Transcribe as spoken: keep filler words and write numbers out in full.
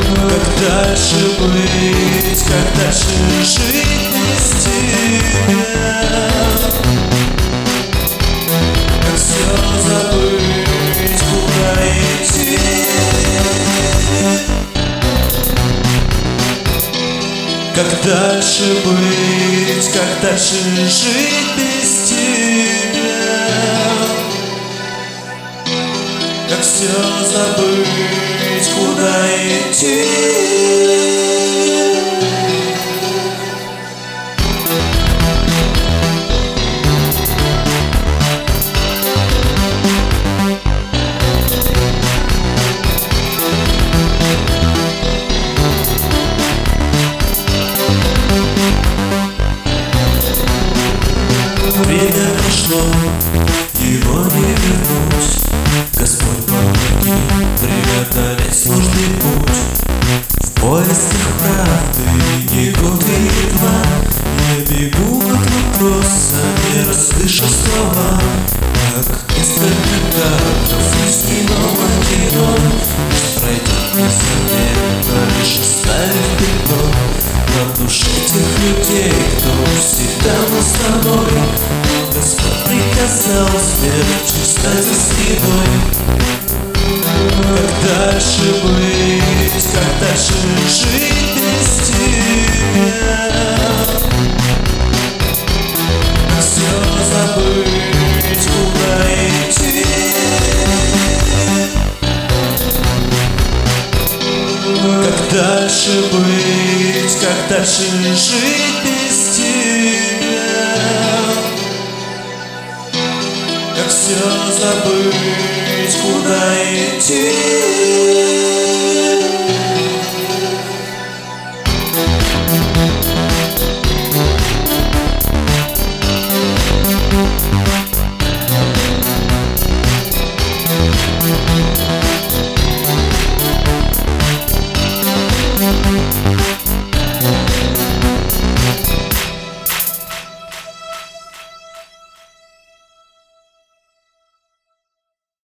Как дальше быть, как дальше жить без тебя? Как все забыть, куда идти? Как дальше быть, как дальше жить без тебя? Как все забыть, куда идти? Время прошло, его не вернуть. Господь, помоги преодолеть сложный путь. В поисках правды ни год и ни два. Я бегу от вопроса, не расслышу слова. Как несколько кадров из иного кино. Что пройдет незаметно, лишь оставив пятно на душе тех людей, кто всегда был с тобой. Господь приказал смерть стать за спиной. Как дальше быть, как дальше жить без тебя? Как все забыть, куда идти? Как дальше быть, как дальше жить без тебя? Как все забыть, куда идти?